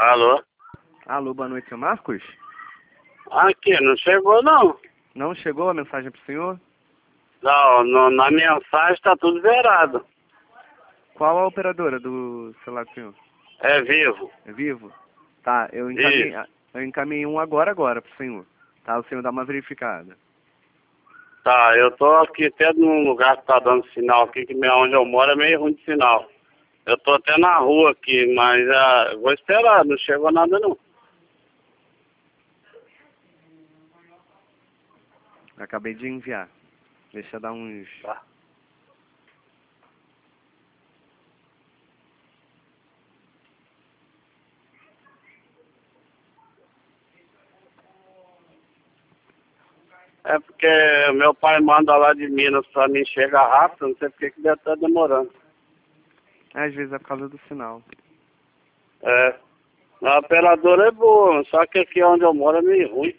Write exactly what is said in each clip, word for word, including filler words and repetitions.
Alô? Alô, boa noite, seu Marcos? Aqui, não chegou não. Não chegou a mensagem pro senhor? Não, no, na mensagem tá tudo zerado. Qual a operadora do celular do senhor? É Vivo. É Vivo? Tá, eu encaminhei, Isso. eu encaminhei um agora agora pro senhor. Tá, o senhor dá uma verificada. Tá, eu tô aqui até num lugar que tá dando sinal aqui, que onde eu moro é meio ruim de sinal. Eu tô até na rua aqui, mas ah, vou esperar, não chegou nada não. Acabei de enviar. Deixa eu dar uns... Tá. É porque meu pai manda lá de Minas pra mim chegar rápido, não sei porque que deve estar demorando. Às vezes é por causa do sinal. É. A operadora é boa, só que aqui onde eu moro é meio ruim.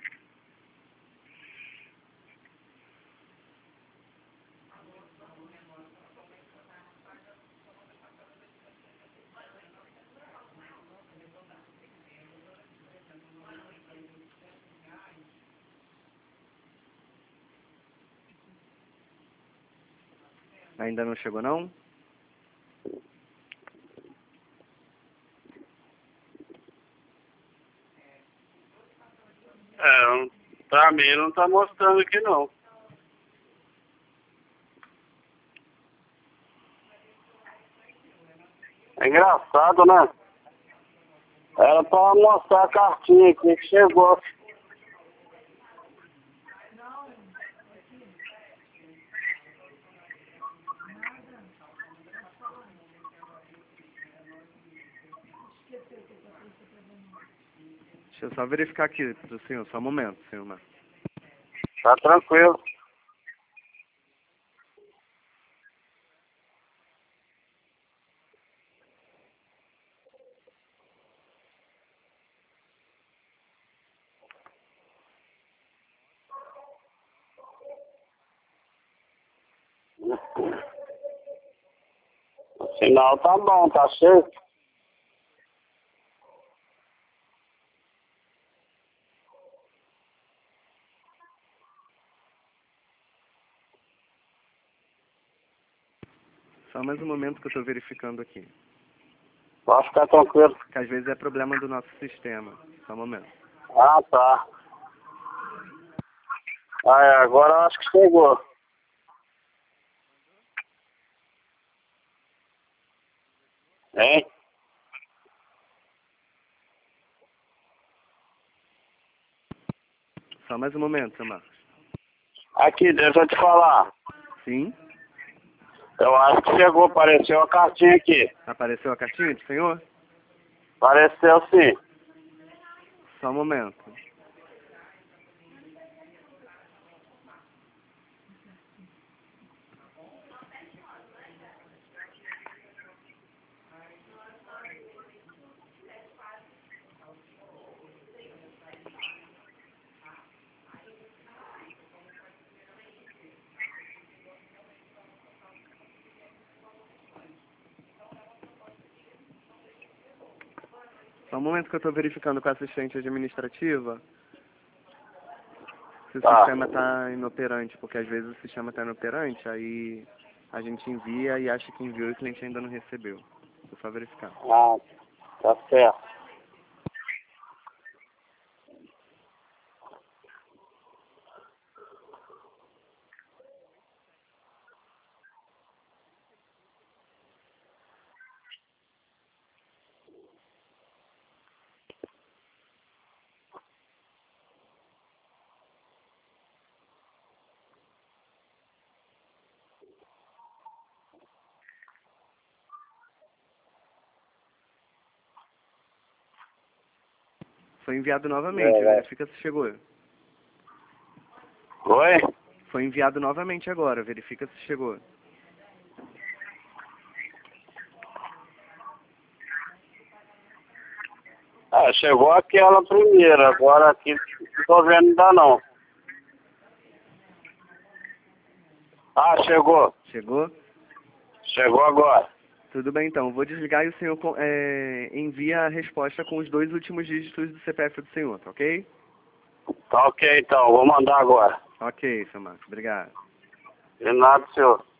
Ainda não chegou não? É, pra mim não tá mostrando aqui não. É engraçado, né? Era pra mostrar a cartinha aqui que chegou. Deixa eu só verificar aqui pro senhor, só um momento, senhor Marcos. Tá tranquilo. O sinal tá bom, tá cheio. Só mais um momento que eu tô verificando aqui. Pode ficar tranquilo. Que às vezes é problema do nosso sistema. Só um momento. Ah, tá. Ah, é, agora eu acho que chegou. Hein? Só mais um momento, seu Marcos. Aqui, deixa eu te falar. Sim? Eu acho que chegou, apareceu a cartinha aqui. Apareceu a cartinha do senhor? Apareceu sim. Só um momento. Só um momento que eu estou verificando com a assistente administrativa se o Tá. sistema está inoperante, porque às vezes o sistema está inoperante, aí a gente envia e acha que enviou e o cliente ainda não recebeu. Vou só verificar. Ah, tá certo. Foi enviado novamente, É, é. verifica se chegou. Oi? Foi enviado novamente agora, verifica se chegou. Ah, chegou aquela primeira, agora aqui não tô vendo ainda não. Ah, chegou. Chegou? Chegou agora. Tudo bem, então. Vou desligar e o senhor co- é, envia a resposta com os dois últimos dígitos do C P F do senhor, tá ok? Tá ok, então. Vou mandar agora. Ok, seu Marcos. Obrigado. De nada, senhor.